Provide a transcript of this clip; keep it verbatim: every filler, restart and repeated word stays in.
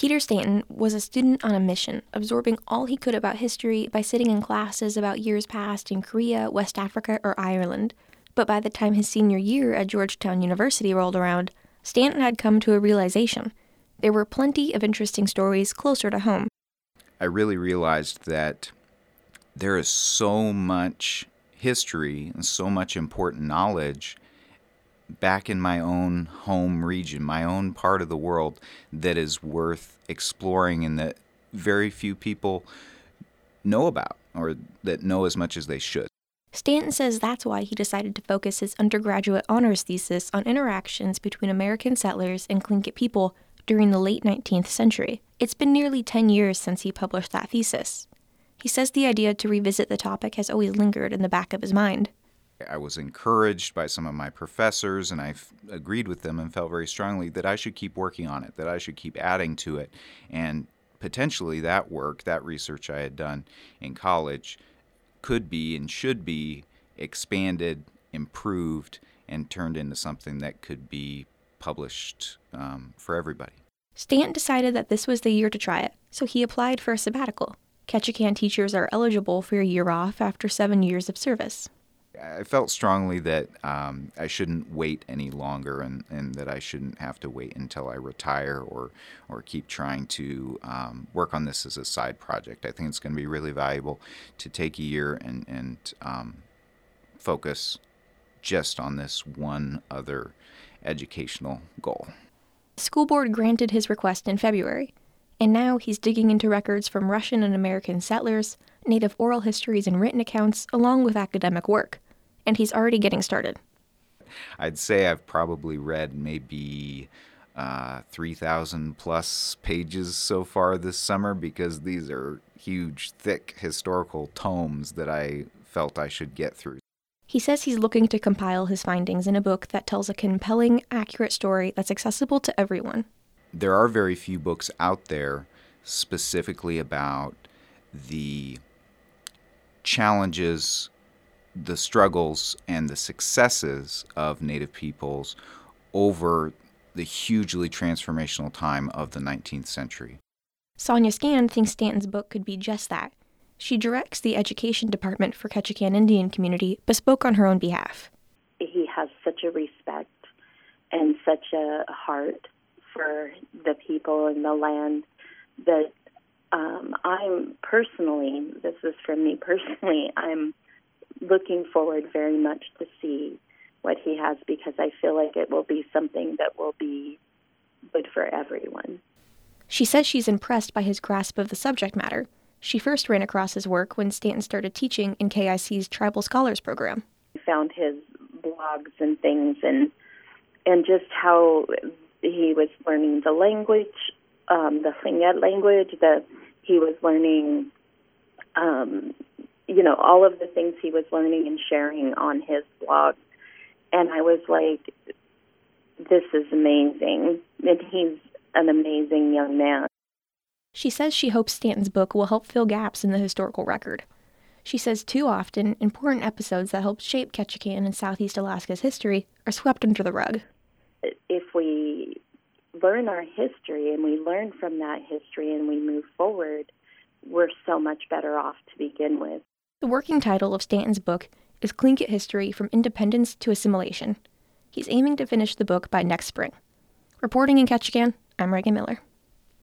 Peter Stanton was a student on a mission, absorbing all he could about history by sitting in classes about years past in Korea, West Africa, or Ireland. But by the time his senior year at Georgetown University rolled around, Stanton had come to a realization. There were plenty of interesting stories closer to home. I really realized that there is so much history and so much important knowledge back in my own home region, my own part of the world, that is worth exploring and that very few people know about, or that know as much as they should. Stanton says that's why he decided to focus his undergraduate honors thesis on interactions between American settlers and Tlingit people during the late nineteenth century. It's been nearly ten years since he published that thesis. He says the idea to revisit the topic has always lingered in the back of his mind. I was encouraged by some of my professors, and I f- agreed with them and felt very strongly that I should keep working on it, that I should keep adding to it. And potentially that work, that research I had done in college, could be and should be expanded, improved, and turned into something that could be published um, for everybody. Stanton decided that this was the year to try it, so he applied for a sabbatical. Ketchikan teachers are eligible for a year off after seven years of service. I felt strongly that um, I shouldn't wait any longer, and, and that I shouldn't have to wait until I retire or or keep trying to um, work on this as a side project. I think it's going to be really valuable to take a year and, and um, focus just on this one other educational goal. The school board granted his request in February, and now he's digging into records from Russian and American settlers, Native oral histories and written accounts, along with academic work. And he's already getting started. I'd say I've probably read maybe uh, three thousand plus pages so far this summer, because these are huge, thick historical tomes that I felt I should get through. He says he's looking to compile his findings in a book that tells a compelling, accurate story that's accessible to everyone. There are very few books out there specifically about the challenges, the struggles, and the successes of Native peoples over the hugely transformational time of the nineteenth century. Sonia Scand thinks Stanton's book could be just that. She directs the education department for Ketchikan Indian community, but spoke on her own behalf. He has such a respect and such a heart for the people and the land that um, I'm personally, this is from me personally, I'm looking forward very much to see what he has, because I feel like it will be something that will be good for everyone. She says she's impressed by his grasp of the subject matter. She first ran across his work when Stanton started teaching in K I C's Tribal Scholars Program. I found his blogs and things, and and just how he was learning the language, um, the Tlingit language, that he was learning, um, you know, all of the things he was learning and sharing on his blog. And I was like, this is amazing. And he's an amazing young man. She says she hopes Stanton's book will help fill gaps in the historical record. She says too often, important episodes that helped shape Ketchikan and Southeast Alaska's history are swept under the rug. If we learn our history and we learn from that history and we move forward, we're so much better off to begin with. The working title of Stanton's book is Tlingit History from Independence to Assimilation. He's aiming to finish the book by next spring. Reporting in Ketchikan, I'm Reagan Miller.